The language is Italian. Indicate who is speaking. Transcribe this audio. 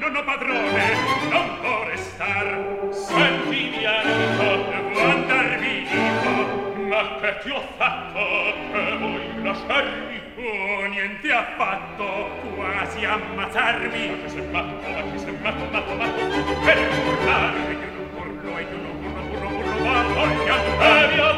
Speaker 1: giorno padrone non può restar. Senti mia amico, devo andar via. Ma che ti ho fatto che vuoi lasciarmi? Oh, niente affatto, quasi ammazzarmi. Ma che sei matto, ma che sei matto. Per urlare io non urlo, ma voglio andare via.